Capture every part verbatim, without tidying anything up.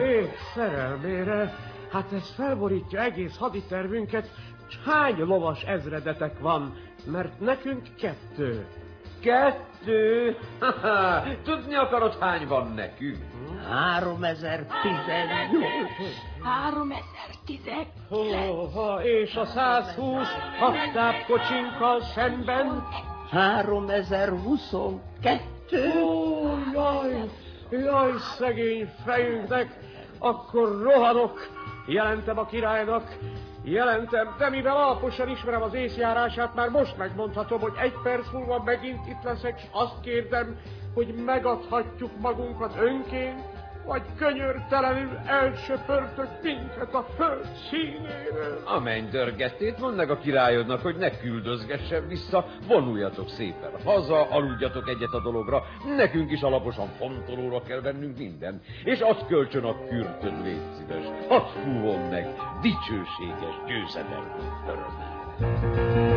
lét szerelmére. Hát ez felborítja egész haditervünket. Hány lovas ezredetek van? Mert nekünk kettő. Kettő? Tudni akarod, hány van nekünk? Háromezer tizennyolc. Háromezer tizenkilenc. És a százhúsz habtápkocsinkkal szemben? Háromezer huszonkettő. Ó, jaj, jaj, szegény fejünknek. Akkor rohanok, jelentem a királynak. Jelentem, de mivel alaposan ismerem az észjárását, már most megmondhatom, hogy egy perc múlva megint itt leszek, s azt kérdem, hogy megadhatjuk magunkat önként, vagy könyörtelenül elsöpörtök minket a föld színéről. A mennydörgettét, mondd meg a királyodnak, hogy ne küldözgessen vissza, vonuljatok szépen haza, aludjatok egyet a dologra, nekünk is alaposan fontolóra kell vennünk minden, és azt kölcsön a kürtöd, légy szíves, hadd fúvon meg dicsőséges győzedelmi örömmel.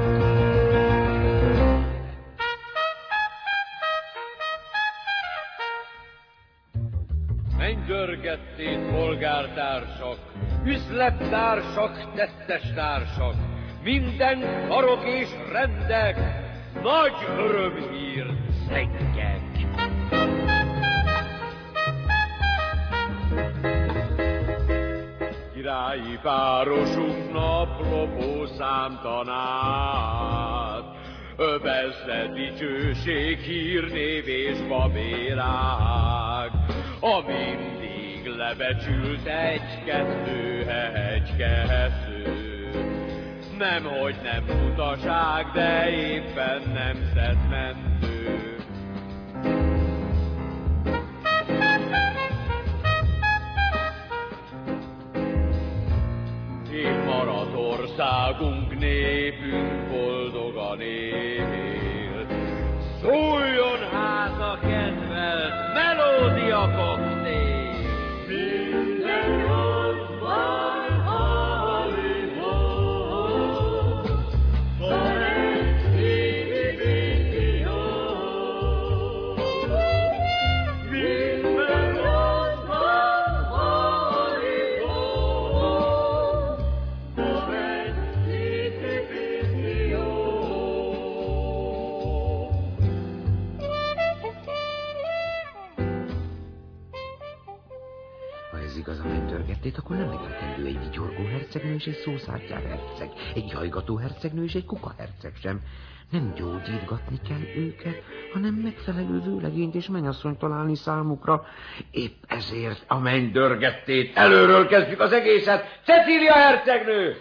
Mennydörgettét, polgártársak, üzlettársak, tettestársak, minden karok és rendek, nagy örömhírt szedjek. Királyi városunk naplopó számtanát, övezze dicsőség, hírnév és babérák, a mindig lebecsült egy-kettő, egy-kettő. Nemhogy nem butaság, de éppen nemzetmentő. Én maradt országunk, népünk boldogan él. Szóljon hát a kedvelt melódia koktél! Minden ott van, hali-hó, van egy szép jó. Minden ott van, hali-hó, van egy szép jó. Ez igaz a mennydörgettét, akkor nem megentendő egy vigyorgó hercegnő és egy szószártyár herceg, egy hajgató hercegnő és egy kuka herceg sem. Nem gyógyítgatni kell őket, hanem megfelelő vőlegényt és mennyasszonyt találni számukra. Épp ezért A mennydörgettét, előről kezdjük az egészet. Cecília hercegnő!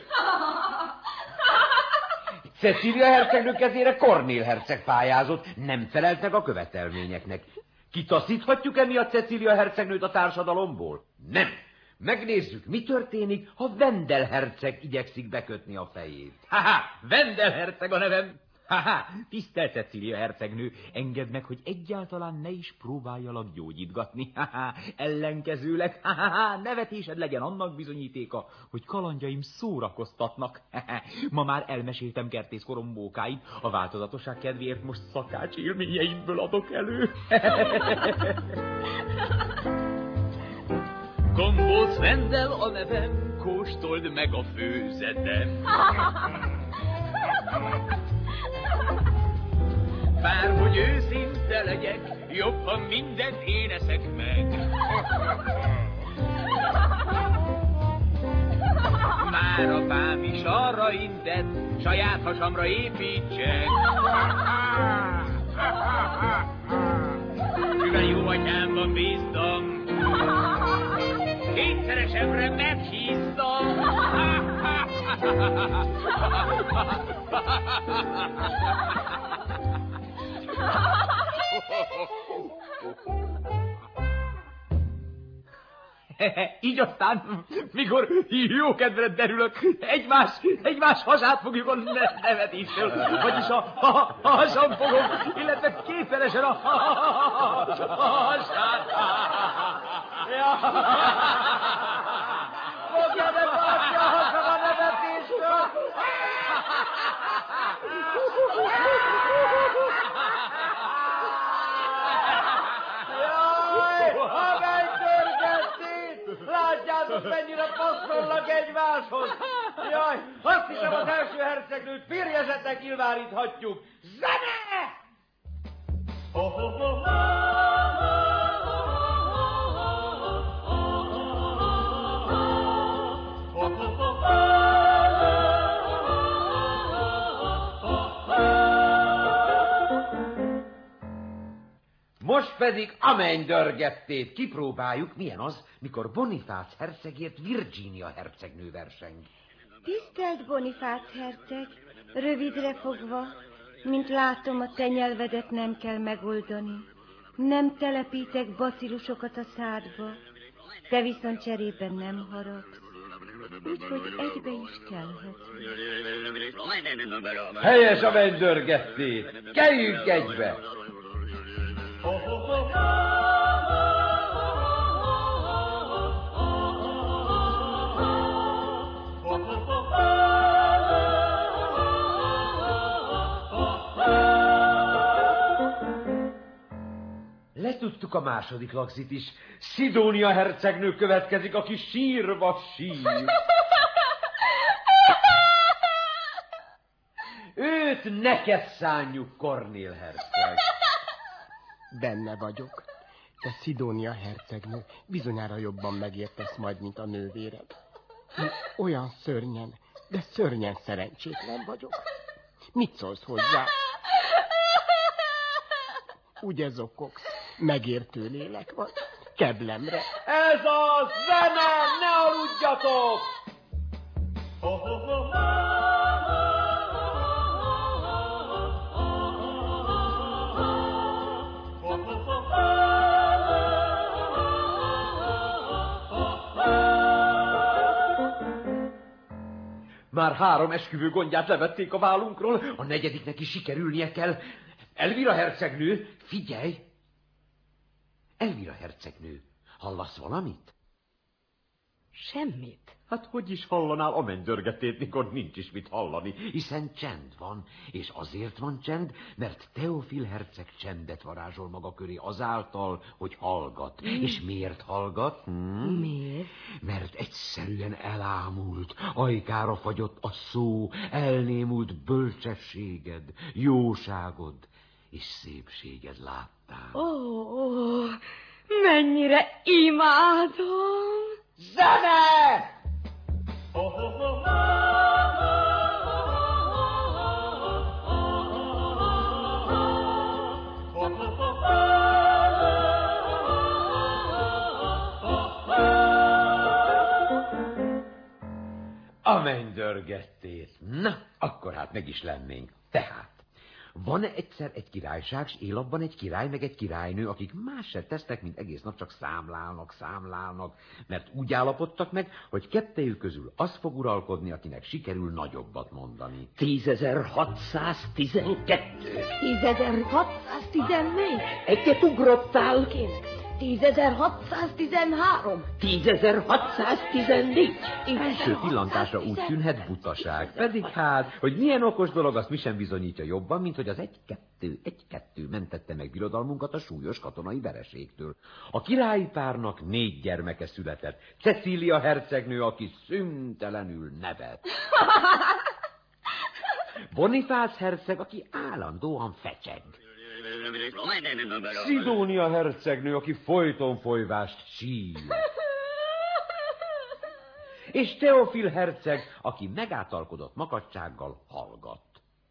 Cecília hercegnő kezére Kornél herceg pályázott, nem felelt meg a követelményeknek. Kitaszíthatjuk emiatt Cecília hercegnőt a társadalomból? Nem. Megnézzük, mi történik, ha Vendel herceg igyekszik bekötni a fejét. Ha-ha, Vendel herceg a nevem. Ha-ha, tisztelt Cecília hercegnő, engedd meg, hogy egyáltalán ne is próbáljalak gyógyítgatni. Ha-ha, ellenkezőleg, ha-ha, nevetésed legyen annak bizonyítéka, hogy kalandjaim szórakoztatnak. Ha-ha, ma már elmeséltem kertészkorom mókáit, a változatosság kedvéért most szakács élményeimből adok elő. Gombóc Vendel a nevem, kóstold meg a főzetem. Bárhogy őszinte legyek, jobban mindent én eszek meg. Már apám is arra intett, saját hasamra építsek. Mivel jó atyámban bíztam, kétszeresemre meghíztam. Így aztán, mikor jó kedvre derülök, egymás, egymás hasát fogjuk a ne- nevetéstől, vagyis a, a, a hasam fogom, illetve kétszeresen a, a, a hasát. Ja. Fogja meg a hasam a nevetéstől! Jaj, a mennydörgettét! Látjátok, mennyire passzolnak egymáshoz? Jaj, azt hiszem az első hercegnőt férjezetnek nyilváníthatjuk. Zene! Most pedig a mennydörgettét kipróbáljuk, milyen az, mikor Bonifác hercegért Virginia hercegnő verseng. Tisztelt Bonifác herceg, rövidre fogva, mint látom, a te nyelvedet nem kell megoldani. Nem telepítek bacillusokat a szádba, te viszont cserében nem haragsz. Úgyhogy egybe is kelhet. Helyes a mennydörgettét! Keljünk egybe! Letudtuk a második lagzit is. Szidónia hercegnő következik, aki sírva sír. Őt neked szánjuk, Kornél herceg. Benne vagyok. Te Szidónia hercegnő bizonyára jobban megértesz majd, mint a nővéred. Én olyan szörnyen, de szörnyen szerencsétlen vagyok. Mit szólsz hozzá? Ugye zokogsz, megértő lélek vagy, keblemre. Ez a zene, ne aludjatok! Már három esküvő gondját levették a vállunkról, a negyediknek is sikerülnie kell. Elvira hercegnő, figyelj! Elvira hercegnő, hallasz valamit? Semmit. Hát hogy is hallanál a mennydörgetét, mikor nincs is mit hallani, hiszen csend van, és azért van csend, mert Teofil herceg csendet varázsol maga köré azáltal, hogy hallgat. Mm. És miért hallgat? Hm? Miért? Mert egyszerűen elámult, ajkára fagyott a szó, elnémult bölcsességed, jóságod és szépséged láttál. Ó, oh, mennyire imádom! Zene! A mennydörgettét. Na, akkor hát meg is lennénk. Tehát, van egyszer egy királyság, s él abban egy király, meg egy királynő, akik más se tesznek, mint egész nap csak számlálnak, számlálnak, mert úgy állapodtak meg, hogy kettejük közül az fog uralkodni, akinek sikerül nagyobbat mondani. tízezer-hatszáztizenkettő. tízezer-hatszáztizennégy. Egyet ugrottál. tízezer-hatszáztizenhárom. tízezer-hatszáztizennégy. Első pillantásra úgy tűnhet butaság, pedig hát, hogy milyen okos dolog, azt mi sem bizonyítja jobban, mint hogy az egy-kettő, egy-kettő mentette meg birodalmunkat a súlyos katonai vereségtől. A királyi párnak négy gyermeke született. Cecília hercegnő, aki szüntelenül nevet. Bonifác herceg, aki állandóan fecseg. Szidónia hercegnő, aki folyton folyvást sír. És Teofil herceg, aki megátalkodott makacsággal hallgat.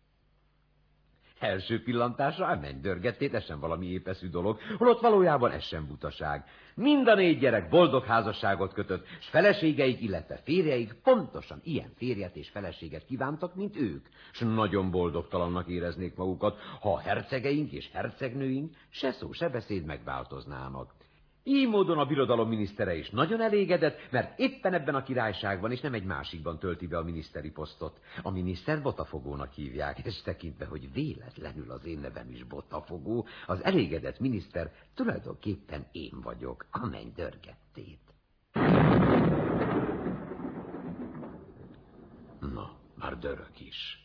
Első pillantásra a mennydörgettét, ez sem valami épeszű dolog, holott valójában ez sem butaság. Mind a négy gyerek boldog házasságot kötött, s feleségeik, illetve férjeik pontosan ilyen férjet és feleséget kívántak, mint ők, s nagyon boldogtalannak éreznék magukat, ha a hercegeink és hercegnőink se szó, se beszéd megváltoznának. Így módon a birodalom minisztere is nagyon elégedett, mert éppen ebben a királyságban és nem egy másikban tölti be a miniszteri posztot. A miniszter Botafogónak hívják, és tekintve, hogy véletlenül az én nevem is Botafogó, az elégedett miniszter tulajdonképpen én vagyok, a mennydörgettét. Na, már dörög is.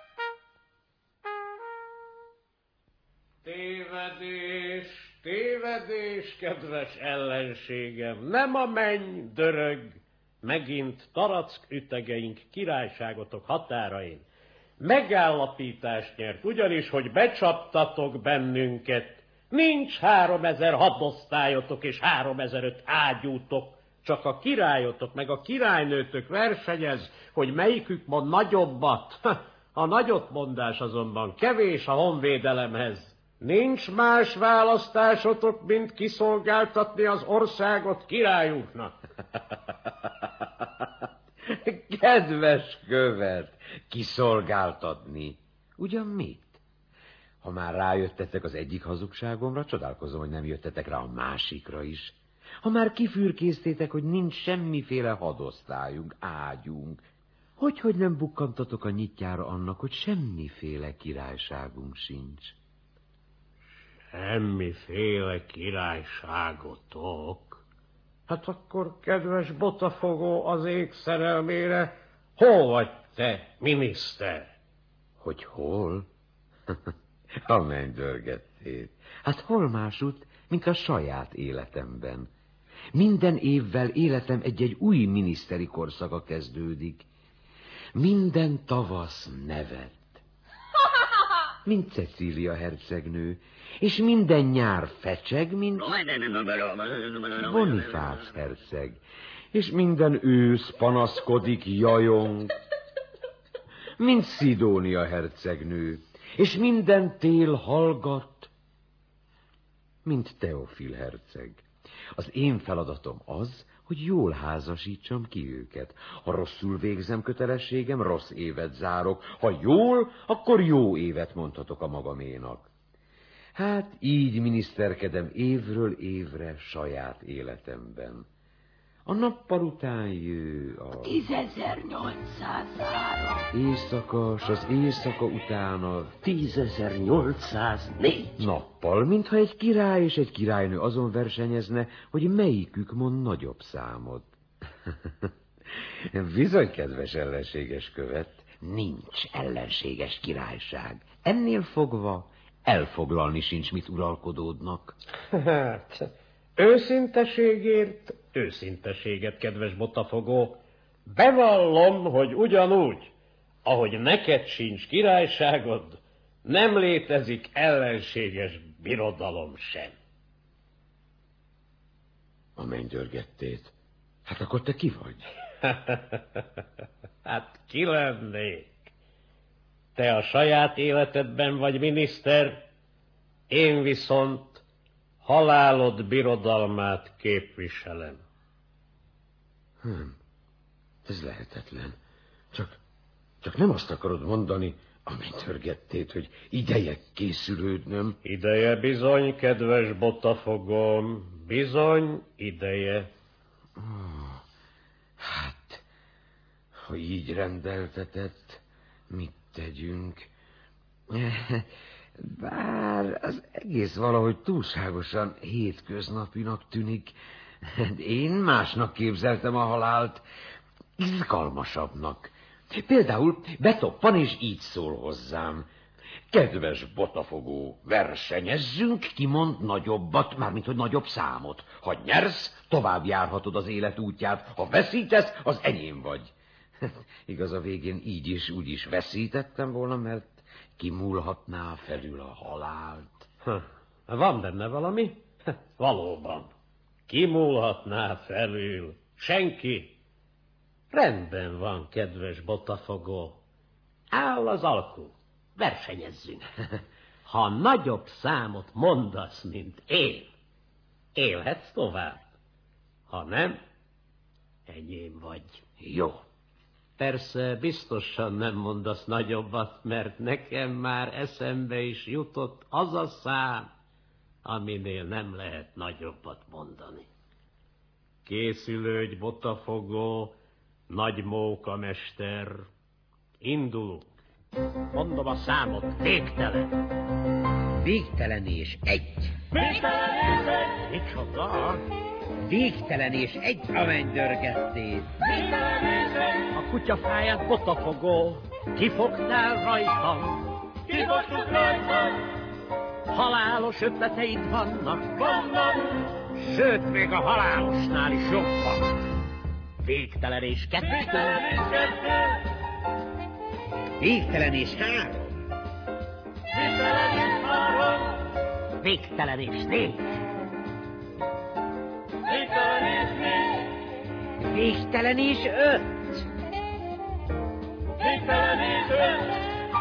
Tévedés, tévedés. Tévedés, kedves ellenségem, nem a menny dörög, megint Tarack ütegeink királyságotok határain. Megállapítást nyert, ugyanis, hogy becsaptatok bennünket, nincs háromezer hadosztályotok és háromezeröt ágyútok, csak a királyotok meg a királynőtök versenyez, hogy melyikük mond nagyobbat. A nagyobbmondás azonban kevés a honvédelemhez. Nincs más választásotok, mint kiszolgáltatni az országot királyunknak. Kedves követ, kiszolgáltatni. Ugyan mit? Ha már rájöttetek az egyik hazugságomra, csodálkozom, hogy nem jöttetek rá a másikra is. Ha már kifürkésztétek, hogy nincs semmiféle hadosztályunk, ágyunk, hogyhogy nem bukkantatok a nyitjára annak, hogy semmiféle királyságunk sincs? Semmiféle királyságotok? Hát akkor, kedves Botafogó, az ég szerelmére, hol vagy te, miniszter? Hogy hol? A mennydörgettét. Hát hol másút, mint a saját életemben. Minden évvel életem egy-egy új miniszteri korszaka kezdődik. Minden tavasz nevet, mint Cecília hercegnő, és minden nyár fecseg, mint Bonifác herceg, és minden ősz panaszkodik, jajong, mint Szidónia hercegnő, és minden tél hallgat, mint Teofil herceg. Az én feladatom az, hogy jól házasítsam ki őket. Ha rosszul végzem kötelességem, rossz évet zárok. Ha jól, akkor jó évet mondhatok a magaménak. Hát így miniszterkedem évről évre saját életemben. A nappal után jő a... tízezer-nyolcszázhárom. Éjszaka, s az éjszaka után a... tízezer-nyolcszáznégy. Nappal, mintha egy király és egy királynő azon versenyezne, hogy melyikük mond nagyobb számot. Bizony, kedves ellenséges követ, nincs ellenséges királyság. Ennél fogva elfoglalni sincs, mit uralkodódnak. Hát, őszinteségért őszinteséget, kedves Botafogó. Bevallom, hogy ugyanúgy, ahogy neked sincs királyságod, nem létezik ellenséges birodalom sem. A mennydörgettét. Hát akkor te ki vagy? Hát ki lennék? Te a saját életedben vagy miniszter, én viszont halálod birodalmát képviselem. Hm, ez lehetetlen. Csak, csak nem azt akarod mondani, a mennydörgettét, hogy ideje készülődnöm. Ideje bizony, kedves Botafogóm, bizony ideje. Oh, hát, ha így rendeltetett, mit tegyünk? Bár az egész valahogy túlságosan hétköznapinak tűnik. Én másnak képzeltem a halált, izgalmasabbnak. Például betoppan és így szól hozzám. Kedves Botafogó, versenyezzünk, kimond nagyobbat, mármint hogy nagyobb számot. Ha nyersz, tovább járhatod az élet útját, ha veszítesz, az enyém vagy. Igaz, a végén így is, úgy is veszítettem volna, mert kimúlhatná felül a halált. Ha, van benne valami? Valóban. Kimúlhatná felül. Senki. Rendben van, kedves Botafogó. Áll az alkú. Versenyezzünk. Ha nagyobb számot mondasz, mint én, élhetsz tovább. Ha nem, enyém vagy. Jó. Persze biztosan nem mondasz nagyobbat, mert nekem már eszembe is jutott az a szám, aminél nem lehet nagyobbat mondani. Készülődj, Botafogó, nagy mókamester, indulunk. Mondom a számot, végtelen. Végtelen és egy. Végtelen és egy. Micsoda? Végtelen és egy a mennydörgettét. Végtelen és egy. A kutyafáját, Botafogó, kifogtál rajtam. Kifogtuk rajtam. halálos ötleteid vannak, vannak, sőt, még a halálosnál is jobban. Végtelen és kettő. Végtelen és kettő. Végtelen és három. Végtelen és három. Végtelen és négy. Végtelen és négy. Végtelen és öt. Végtelen és öt.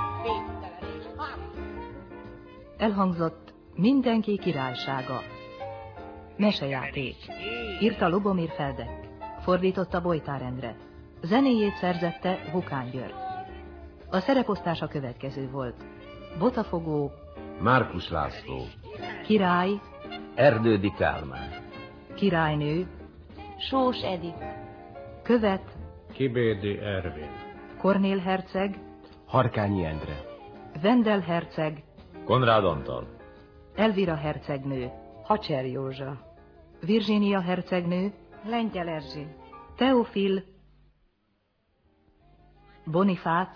Elhangzott Mindenki királysága. Mesejáték. Írta Lubomir Feldek. Fordította Bojtár Endre. Zenéjét szerzette Vukán György. A szereposztás a következő volt. Botafogó, Márkus László, király, Erdődi Kálmán, királynő, Sós Edith, követ, Kibérdi Ervin, Kornél herceg, Harkányi Endre, Vendel herceg, Konrád Antal, Elvira hercegnő, Hacser Józsa, Virginia hercegnő, Lengyel Erzsi. Teofil, Bonifác,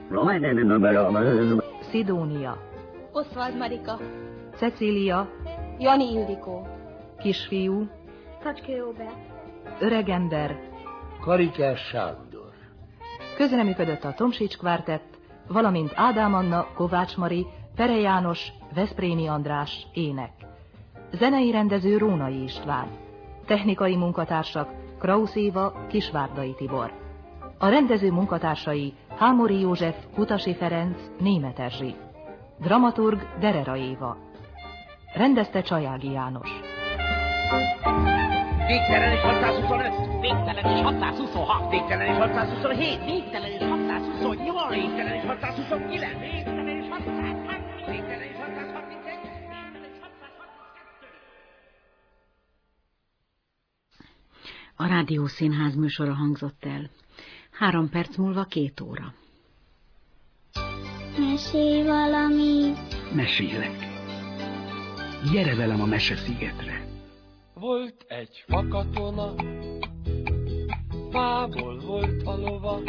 Szidónia, Oswald Marika, Cecília, Jani Ildikó, kisfiú, Tacské Róbert, öregember. Karikás Sándor. Közreműködött a Tomsics Kvártett, valamint Ádám Anna, Kovács Mari, Fere János, Veszprémi András, ének. Zenei rendező Rónai István. Technikai munkatársak Krausz Éva, Kisvárdai Tibor. A rendező munkatársai Hámori József, Kutasi Ferenc, Németh Erzsi. Dramaturg Derera Éva. Rendezte Csajági János. Végtelen és hatszázhuszonöt. Végtelen és hatszázhuszonhat. Végtelen és hatszázhuszonhét. Végtelen és hatszázhuszonnyolc. Végtelen és hatszázhuszonkilenc. Végtelen és hatszázharminc. Végtelen és hatszázharmincegy. A Rádiószínház műsora hangzott el. Három perc múlva két óra. Mesélj valamit. Mesélek. Gyere velem a Meseszigetre. Volt egy fakatona, fából volt a lova,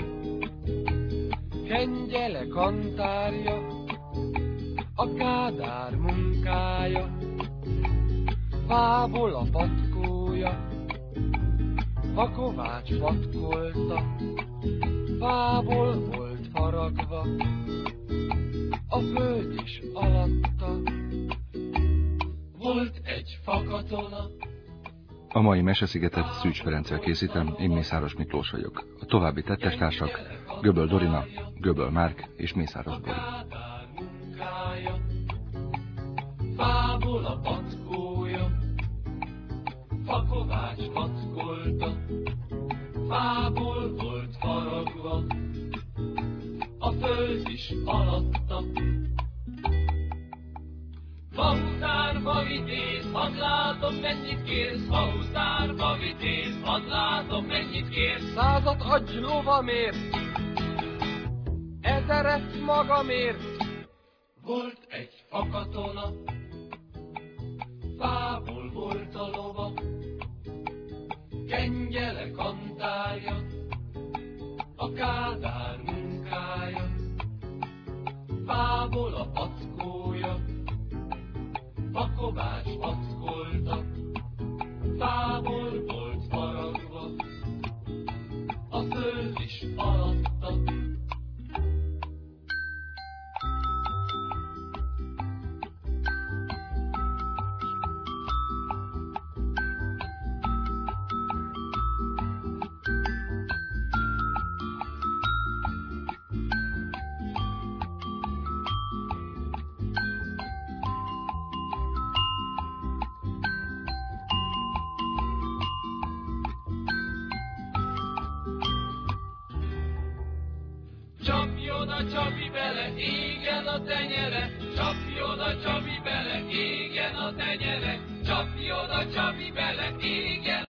kengyele kantárja, a Kádár munkája, fából a patkója, Fakovács patkolta, fából volt faragva, a föld is alatta. Volt egy fakatona. A mai Meseszigetet Szűcs Ferenccel készítem, én Mészáros Miklós vagyok. A további tettestársak Göböl Dorina, Göböl Márk és Mészáros Bori. Fából a patkója, Fakovács patkolta, fából volt faragva, a föld is alatta. Fautárba vitéz, hadd látom, mennyit kérsz, fautárba vitéz, hadd látom, mennyit kérsz. Százat adj lovamért, ezeret magamért. Volt egy fakatona, fából volt a lova, kengyele kantárja, a Kádár munkája, fából a packója, Fakovács packolta, fából volt faragva, a föld is alatta. Csapjon a Csabi bele, égen a tenyere, csapjon a Csabi bele, égen a tenyere, csapjon a Csabi bele, égen